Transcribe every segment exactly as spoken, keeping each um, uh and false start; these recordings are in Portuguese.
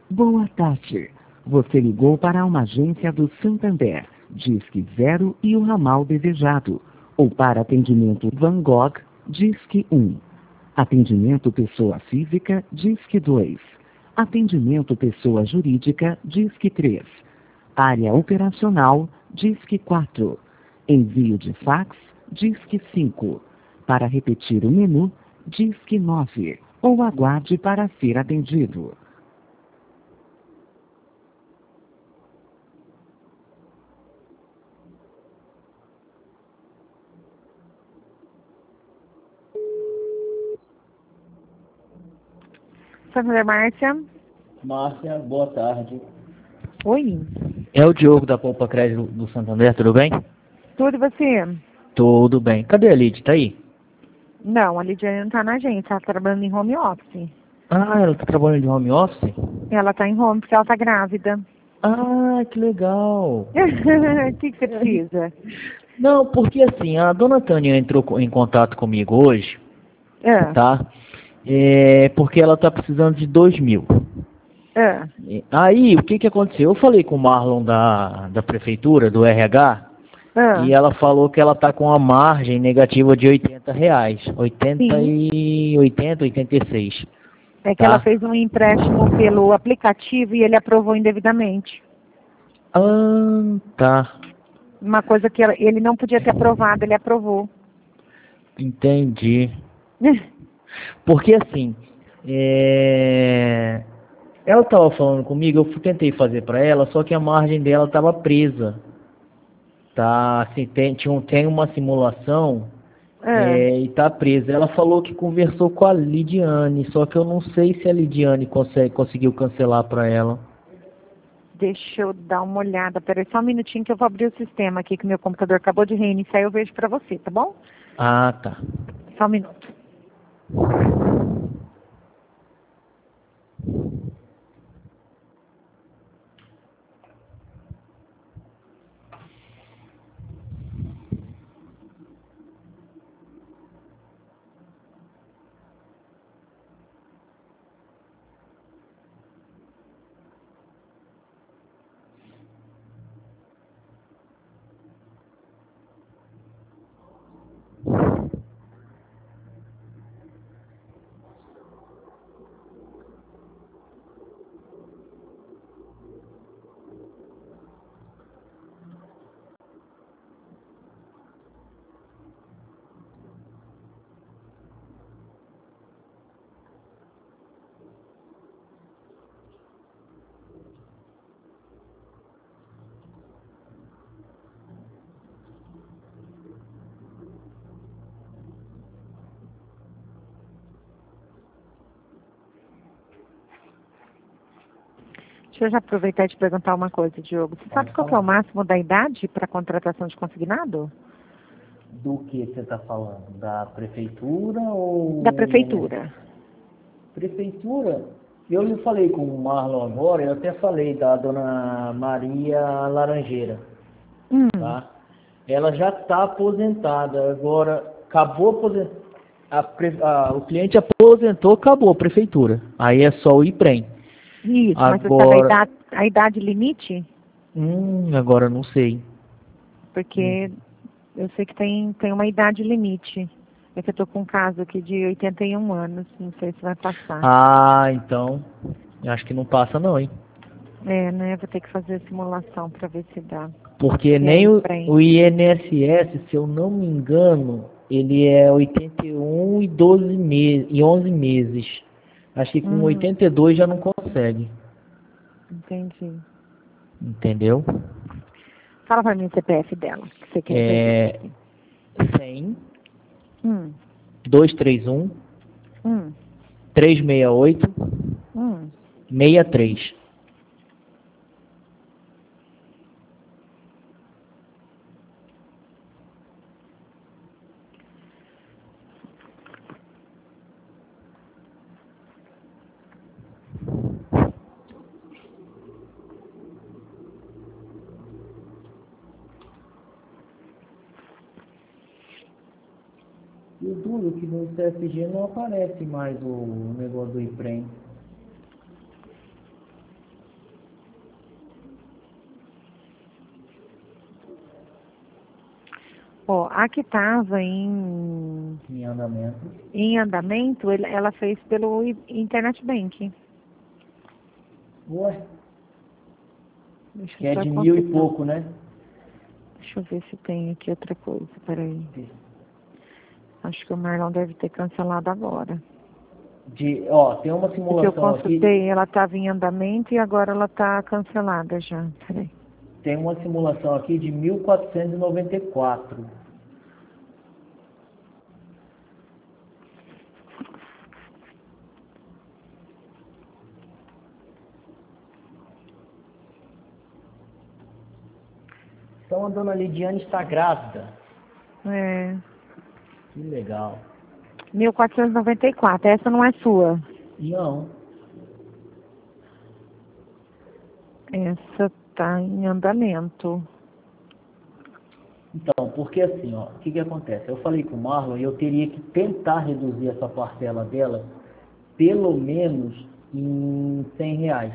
Boa tarde. Você ligou para uma agência do Santander, Disque Zero e o ramal desejado. Ou para atendimento Van Gogh, Disque um. Atendimento pessoa física, Disque dois. Atendimento pessoa jurídica, Disque três. Área operacional, Disque quatro. Envio de fax, Disque cinco. Para repetir o menu, Disque nove. Ou aguarde para ser atendido. Santander, Márcia. Márcia, boa tarde. Oi. É o Diogo da Poupa Crédito do Santander, tudo bem? Tudo e você? Tudo bem. Cadê a Lid? Tá aí? Não, a Lidiane não tá na agência, ela tá trabalhando em home office. Ah, ela tá trabalhando de home office? Ela tá em home porque ela tá grávida. Ah, que legal. O que, que você precisa? Não, porque assim, a dona Tânia entrou co- em contato comigo hoje, Ah, tá? É, porque ela tá precisando de dois mil. ah, E aí, o que que aconteceu? Eu falei com o Marlon da, da prefeitura, do R H, ah. e ela falou que ela tá com a margem negativa de oitenta reais. oitenta Sim. e oitenta, oitenta e seis. É que ela Tá? fez um empréstimo pelo aplicativo e ele aprovou indevidamente. Ah, tá. Uma coisa que ela- ele não podia ter aprovado, ele aprovou. Entendi. Porque assim, é... ela estava falando comigo, eu fui- tentei fazer para ela, só que a margem dela estava presa. Tá, assim, tem, tinha um- tem uma simulação Ah, é, e tá presa. Ela falou que conversou com a Lidiane, só que eu não sei se a Lidiane consegue, conseguiu cancelar para ela. deixa eu dar uma olhada. Peraí, só um minutinho que eu vou abrir o sistema aqui, que meu computador acabou de reiniciar e eu vejo pra você, tá bom? Ah, tá. Só um minuto. Deixa eu já aproveitar e te perguntar uma coisa, Diogo. Você sabe Pode qual que é o falar. máximo da idade para contratação de consignado? Do que você está falando? Da prefeitura ou Da I N S S? prefeitura. Prefeitura? Eu não falei com o Marlon agora, eu até falei da dona Maria Laranjeira, Hum, tá? Ela já está aposentada, agora acabou aposentar. A pre- a- o cliente aposentou, acabou a prefeitura. Aí é só o IPREM. isso, mas você sabe a Agora, idade, a idade limite? hum, agora não sei. Porque eu sei que tem, tem uma idade limite. É que eu tô com um caso aqui de oitenta e um anos, não sei se vai passar. Ah, então, eu acho que não passa não, hein? É, né? Vou ter que fazer a simulação para ver se dá. Porque Se é nem o, IPREM. o I N S S, se eu não me engano, ele é oitenta e um e doze meses, e onze meses. Acho que com Hum, oitenta e dois já não consegue, entendi. entendeu? Fala para mim o C P F dela, que você quer É registro. cem, Hum, duzentos e trinta e um, hum, trezentos e sessenta e oito, hum. sessenta e três. E o duro é que no C F G não aparece mais o negócio do IPREM. Ó, a que estava em, Em andamento. em andamento, ele- ela fez pelo I- Internet Banking. Ué, Deixa eu que é só de mil e confirmar. pouco, né? Deixa eu ver se tem aqui outra coisa, peraí. Acho que o Marlon deve ter cancelado agora. De, ó, tem uma Porque eu simulação aqui. consultei, ela estava em andamento e agora ela está cancelada já. Peraí. Tem uma simulação aqui de mil quatrocentos e noventa e quatro. Então a dona Lidiane está grávida. É, Que legal. mil quatrocentos e noventa e quatro, essa não é sua. Não. Essa está em andamento. Então, porque assim, ó, o que que acontece? Eu falei com o Marlon e eu teria que tentar reduzir essa parcela dela pelo menos em cem reais.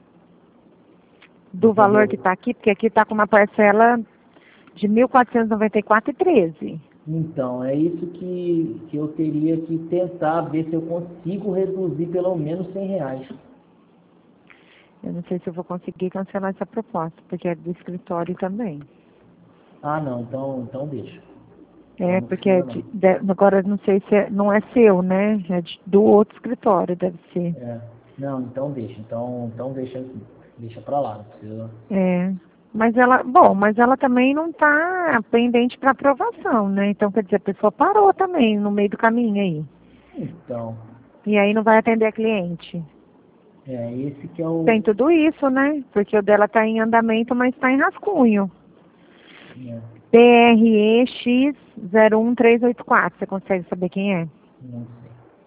Do valor que está aqui, porque aqui está com uma parcela de mil quatrocentos e noventa e quatro e treze. Então, é isso que, que eu teria que tentar ver se eu consigo reduzir pelo menos cem reais. Eu não sei se eu vou conseguir cancelar essa proposta, porque é do escritório também. Ah, não, então, então deixa. É, Não porque é precisa, de, de- agora não sei se é, não é seu, né? É de- do outro escritório, deve ser. É. Não, então deixa. Então, então deixa aqui. Deixa pra lá, não precisa. É. Mas ela, bom, mas ela também não está pendente para aprovação, né? Então, quer dizer, a pessoa parou também no meio do caminho aí. Então, E aí não vai atender a cliente. é esse que é o. Tem tudo isso, né? Porque o dela está em andamento, mas está em rascunho. É, P R E X zero um três oito quatro, você consegue saber quem é? não sei.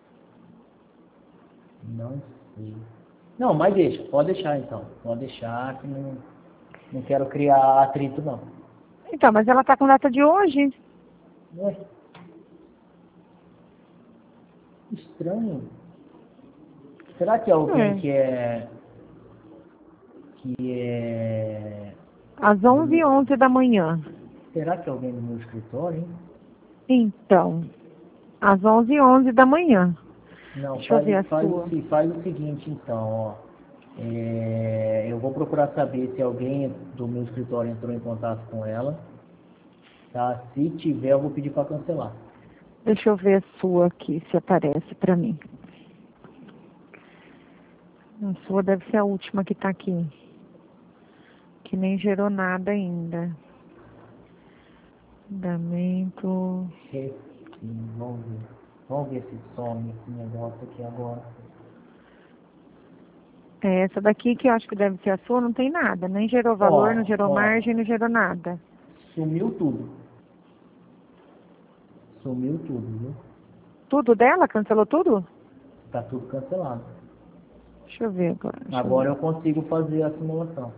Não sei. Não, mas deixa, pode deixar então. Pode deixar que não, não quero criar atrito não. Então, mas ela está com data de hoje. Ué. Estranho. Será que é alguém É. que é. Que é. Às onze e onze da manhã. Será que é alguém do meu escritório, hein? Então, às onze e onze da manhã. Não, Deixa eu faz, ver a faz, sua. o, se- faz o seguinte então, ó. É, eu vou procurar saber se alguém do meu escritório entrou em contato com ela. Tá? Se tiver, eu vou pedir para cancelar. Deixa eu ver a sua aqui, se aparece para mim. A sua deve ser a última que está aqui. Que nem gerou nada ainda. Andamento. Sim, vamos ver. Vamos ver se some esse negócio aqui agora. É essa daqui que eu acho que deve ser a sua, não tem nada. Nem gerou valor, Ó, não gerou ó. margem, não gerou nada. Sumiu tudo. Sumiu tudo, viu? Tudo dela? Cancelou tudo? Tá tudo cancelado. Deixa eu ver agora. deixa eu Agora ver. eu consigo fazer a simulação.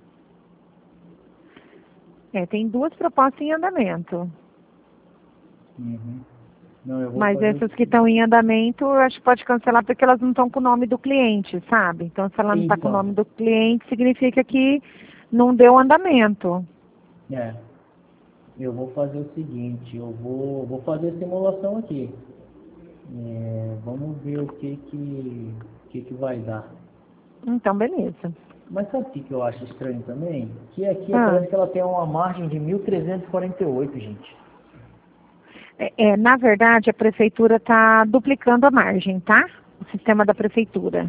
É, tem duas propostas em andamento. Uhum. Não, eu vou Mas fazer essas que estão em andamento, eu acho que pode cancelar porque elas não estão com o nome do cliente, sabe? Então, se ela não está com o Então. nome do cliente, significa que não deu andamento. É. Eu vou fazer o seguinte, eu vou, vou fazer a simulação aqui. É, vamos ver o que que, que que vai dar. Então, beleza. Mas sabe o que que eu acho estranho também? Que aqui Ah. parece que ela tem uma margem de mil trezentos e quarenta e oito, gente. É, é, na verdade, a prefeitura está duplicando a margem, tá? O sistema da prefeitura.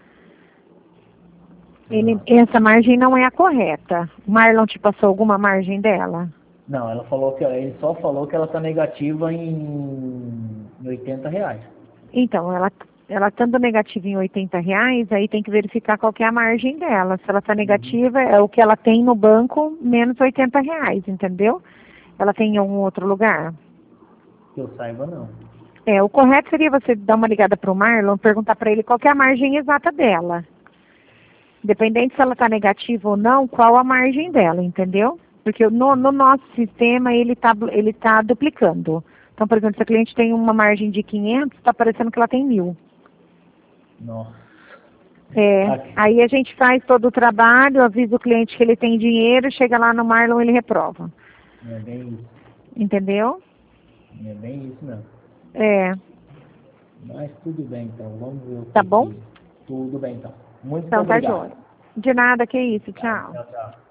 Ele, essa margem não é a correta. O Marlon te passou alguma margem dela? Não, ela falou que ele só falou que ela está negativa em, em oitenta reais. Então, ela ela estando negativa em oitenta reais, aí tem que verificar qual que é a margem dela. Se ela está negativa, é o que ela tem no banco, menos oitenta reais, entendeu? Ela tem em algum outro lugar? Que eu saiba, não. É, o correto seria você dar uma ligada para o Marlon, perguntar para ele qual que é a margem exata dela. Independente se ela está negativa ou não, qual a margem dela, entendeu? Porque no, no nosso sistema ele está ele tá duplicando. Então, por exemplo, se a cliente tem uma margem de quinhentos, está parecendo que ela tem mil. Nossa. É, Aqui. aí a gente faz todo o trabalho, avisa o cliente que ele tem dinheiro, chega lá no Marlon e ele reprova. É bem isso. Entendeu? É bem isso mesmo. É. Mas tudo bem, então. Vamos ver o que... Tá bom? Tudo bem, então. Muito Então tá obrigado. jóia. De nada, que isso. Tchau. Tchau, tchau.